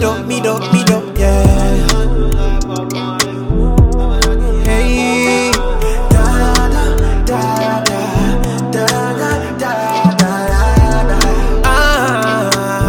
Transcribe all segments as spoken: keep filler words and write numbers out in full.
do, me do, me do, yeah. Hey, da da da da da da da da. Ah,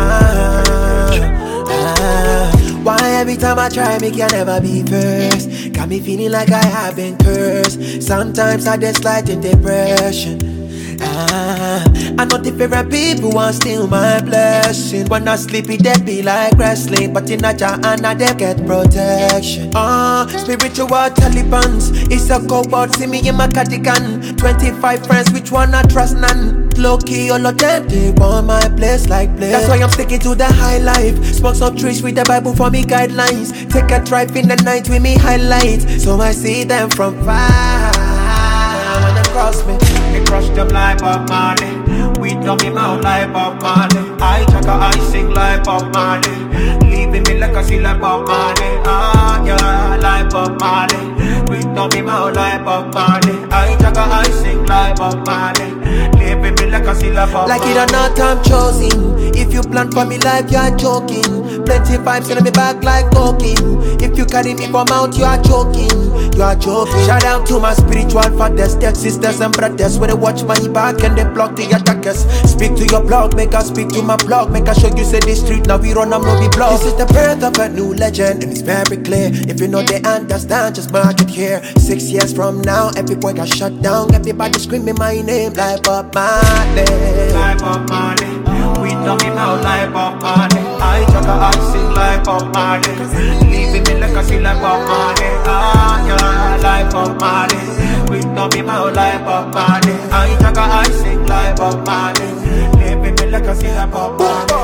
ah. Why every time I try, me can never be first? Got me feeling like I have been cursed. Sometimes I just slide in depression. Ah, I know different people want steal my blessing. When I sleep, it they be like wrestling, but in a jar and I they get protection. Ah, spiritual Talibans. It's a cobalt, see me in my cardigan. Twenty-five friends, which one I trust none. Low key, all of them they want my place like place. That's why I'm sticking to the high life. Smoke some trees with the Bible for me guidelines. Take a drive in the night with me highlights, so I see them from far. When they cross me, they crush them like Bob Marley. We dumb him out like Bob Marley. I chaka, I sing like Bob Marley. Leaving me like a sea like Bob Marley. Ah, yeah, like Bob Marley. We dumb him out like Bob Marley. I chaka, I sing like Bob Marley. Leaving me like a sea like Bob Marley. Like it or not, I'm chosen. If you plan for me like you're joking. Plenty vibes gonna be back like cocaine. If you carry me from out, you are joking. You are joking. Shout out to my spiritual fathers, their sisters and brothers. When they watch my back and they block the attackers. Speak to your blog, make us speak to my blog. Make us show you say this street, now we run, I'm no be blog. This is the birth of a new legend and it's very clear. If you know they understand, just mark it here. Six years from now, every boy got shut down. Everybody screaming my name like Bob Marley. Like Bob Marley. We dumb him out like Bob Marley. I chaka, I sing like Bob Marley. Leaving me like a sea like Bob Marley. Ah, yeah, like Bob Marley. We dumb him out like Bob Marley. I chaka, I sing like Bob Marley. Leaving me like a sea like Bob Marley.